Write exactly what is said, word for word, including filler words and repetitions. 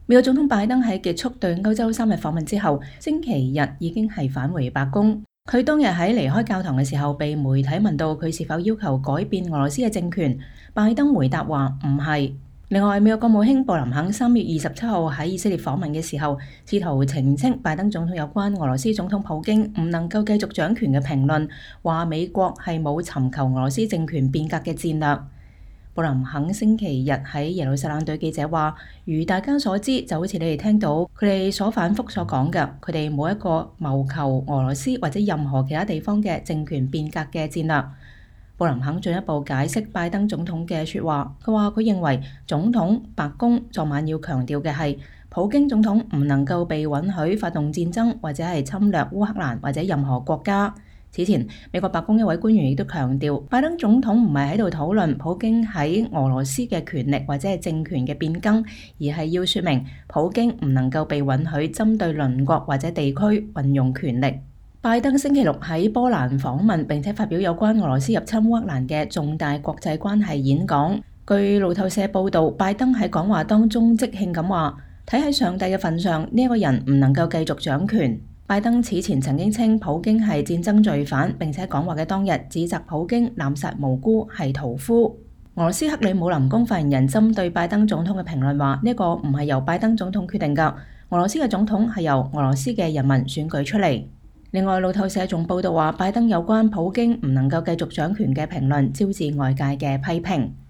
美國總統拜登喺結束對歐洲三日訪問之後，星期日已經係返回白宮。佢當日喺離開教堂嘅時候，被媒體問到佢是否要求改變俄羅斯嘅政權，拜登回答話唔係。另外，美國國務卿布林肯三月二十七號喺以色列訪問嘅時候，試圖澄清拜登總統有關俄羅斯總統普京唔能夠繼續掌權嘅評論，話美國係冇尋求俄羅斯政權變革嘅戰略。布林肯星期日喺耶路撒冷對記者話，如大家所知，就好似你哋聽到佢哋所反覆所講嘅，佢哋冇一個謀求俄羅斯或者任何其他地方嘅政權變革嘅戰略。布林肯進一步解釋拜登總統嘅說話，佢話佢認為總統白宮昨晚要強調嘅係，普京總統唔能夠被允許發動戰爭或者係侵略烏克蘭或者任何國家。此前，美國白宮一位官員亦都強調，拜登總統唔係喺度討論普京喺俄羅斯嘅權力或者係政權嘅變更，而係要說明普京唔能夠被允許針對鄰國或者地區運用權力。拜登星期六喺波蘭訪問，並且發表有關俄羅斯入侵烏克蘭嘅重大國際關係演講。據路透社報導，拜登喺講話當中即興咁話：睇喺上帝嘅份上，呢、這、一個人唔能夠繼續掌權。拜登此前曾經稱普京係戰爭罪犯，並且講話嘅當日指責普京濫殺無辜係屠夫。俄羅斯克里姆林宮發言人針對拜登總統嘅評論話：呢、這個唔係由拜登總統決定㗎，俄羅斯嘅總統係由俄羅斯嘅人民選舉出嚟。另外，路透社仲報道話，拜登有關普京唔能夠繼續掌權嘅評論招致外界嘅批評。